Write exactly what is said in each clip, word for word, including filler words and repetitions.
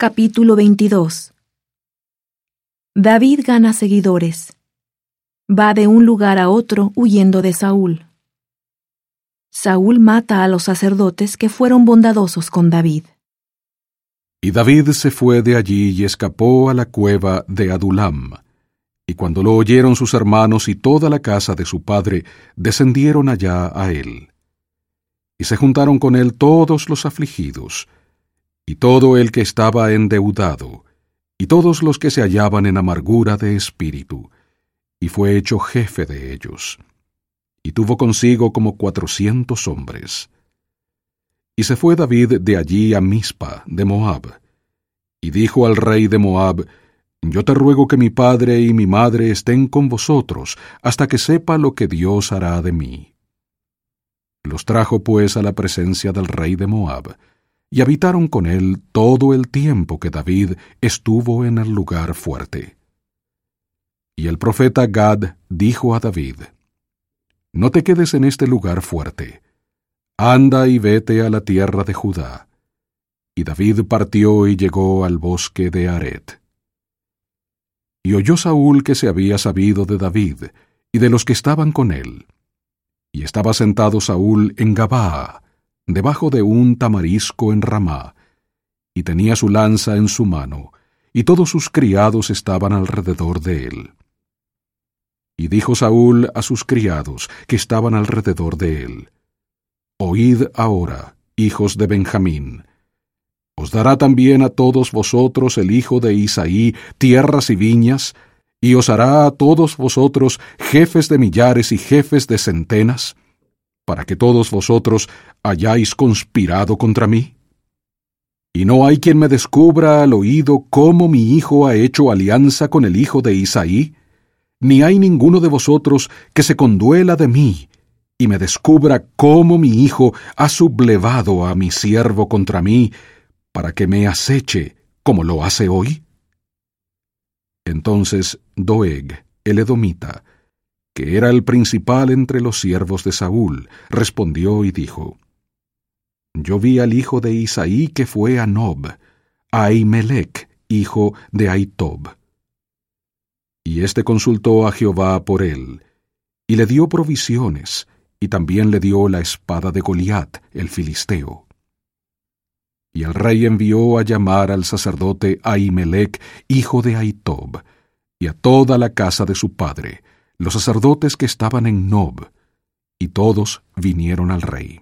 Capítulo veintidós. David gana seguidores. Va de un lugar a otro huyendo de Saúl. Saúl mata a los sacerdotes que fueron bondadosos con David. Y David se fue de allí y escapó a la cueva de Adulam. Y cuando lo oyeron sus hermanos y toda la casa de su padre, descendieron allá a él. Y se juntaron con él todos los afligidos, y todo el que estaba endeudado, y todos los que se hallaban en amargura de espíritu, y fue hecho jefe de ellos. Y tuvo consigo como cuatrocientos hombres. Y se fue David de allí a Mizpa de Moab, y dijo al rey de Moab: Yo te ruego que mi padre y mi madre estén con vosotros, hasta que sepa lo que Dios hará de mí. Los trajo pues a la presencia del rey de Moab, y habitaron con él todo el tiempo que David estuvo en el lugar fuerte. Y el profeta Gad dijo a David: No te quedes en este lugar fuerte, anda y vete a la tierra de Judá. Y David partió y llegó al bosque de Aret. Y oyó Saúl que se había sabido de David, y de los que estaban con él. Y estaba sentado Saúl en Gabaa, debajo de un tamarisco en Ramá, y tenía su lanza en su mano, y todos sus criados estaban alrededor de él. Y dijo Saúl a sus criados que estaban alrededor de él: Oíd ahora, hijos de Benjamín. ¿Os dará también a todos vosotros el hijo de Isaí tierras y viñas, y os hará a todos vosotros jefes de millares y jefes de centenas, para que todos vosotros hayáis conspirado contra mí? ¿Y no hay quien me descubra al oído cómo mi hijo ha hecho alianza con el hijo de Isaí? Ni hay ninguno de vosotros que se conduela de mí, y me descubra cómo mi hijo ha sublevado a mi siervo contra mí, para que me aceche como lo hace hoy. Entonces Doeg, el edomita, que era el principal entre los siervos de Saúl, respondió y dijo: Yo vi al hijo de Isaí que fue a Nob, a Ahimelech, hijo de Ahitob. Y éste consultó a Jehová por él, y le dio provisiones, y también le dio la espada de Goliat, el filisteo. Y el rey envió a llamar al sacerdote Ahimelech, hijo de Ahitob, y a toda la casa de su padre, los sacerdotes que estaban en Nob, y todos vinieron al rey.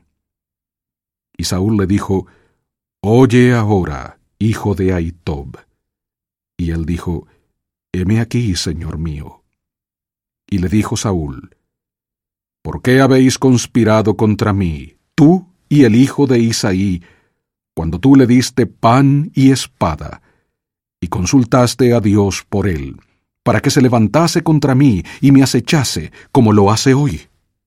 Y Saúl le dijo: Oye ahora, hijo de Ahitob. Y él dijo: Heme aquí, señor mío. Y le dijo Saúl: ¿Por qué habéis conspirado contra mí, tú y el hijo de Isaí, cuando tú le diste pan y espada, y consultaste a Dios por él, para que se levantase contra mí y me acechase, como lo hace hoy?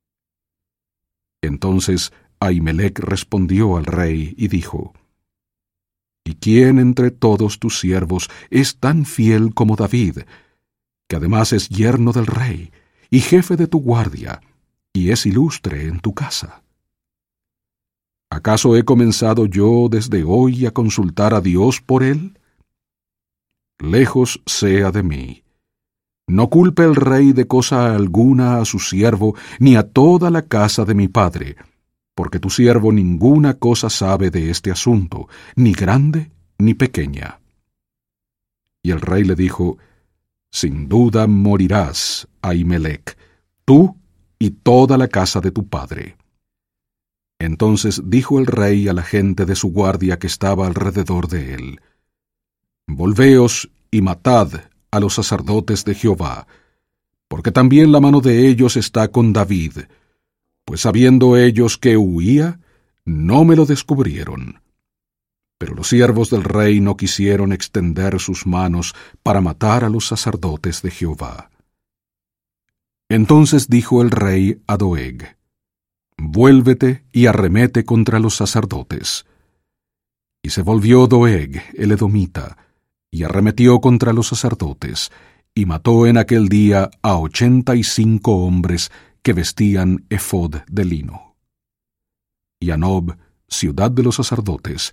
Entonces Ahimelech respondió al rey y dijo: ¿Y quién entre todos tus siervos es tan fiel como David, que además es yerno del rey, y jefe de tu guardia, y es ilustre en tu casa? ¿Acaso he comenzado yo desde hoy a consultar a Dios por él? Lejos sea de mí. No culpe el rey de cosa alguna a su siervo, ni a toda la casa de mi padre, porque tu siervo ninguna cosa sabe de este asunto, ni grande ni pequeña. Y el rey le dijo: Sin duda morirás, Ahimelech, tú y toda la casa de tu padre. Entonces dijo el rey a la gente de su guardia que estaba alrededor de él: Volveos y matad a los sacerdotes de Jehová, porque también la mano de ellos está con David, pues sabiendo ellos que huía, no me lo descubrieron. Pero los siervos del rey no quisieron extender sus manos para matar a los sacerdotes de Jehová. Entonces dijo el rey a Doeg: Vuélvete y arremete contra los sacerdotes. Y se volvió Doeg, el edomita, y arremetió contra los sacerdotes, y mató en aquel día a ochenta y cinco hombres que vestían efod de lino. Y a Nob, ciudad de los sacerdotes,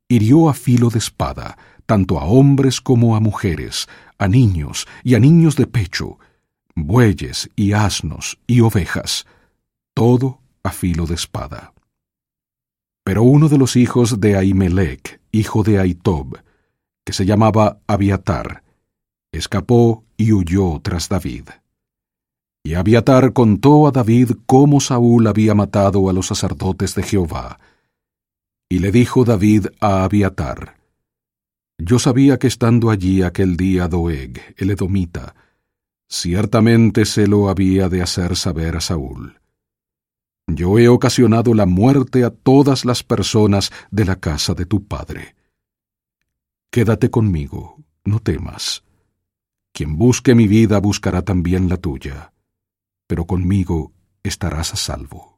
hirió a filo de espada, tanto a hombres como a mujeres, a niños y a niños de pecho, bueyes y asnos y ovejas, todo a filo de espada. Pero uno de los hijos de Ahimelech, hijo de Ahitob, que se llamaba Abiatar, escapó y huyó tras David. Y Abiatar contó a David cómo Saúl había matado a los sacerdotes de Jehová. Y le dijo David a Abiatar: Yo sabía que estando allí aquel día Doeg, el edomita, ciertamente se lo había de hacer saber a Saúl. Yo he ocasionado la muerte a todas las personas de la casa de tu padre. Quédate conmigo, no temas. Quien busque mi vida buscará también la tuya, pero conmigo estarás a salvo.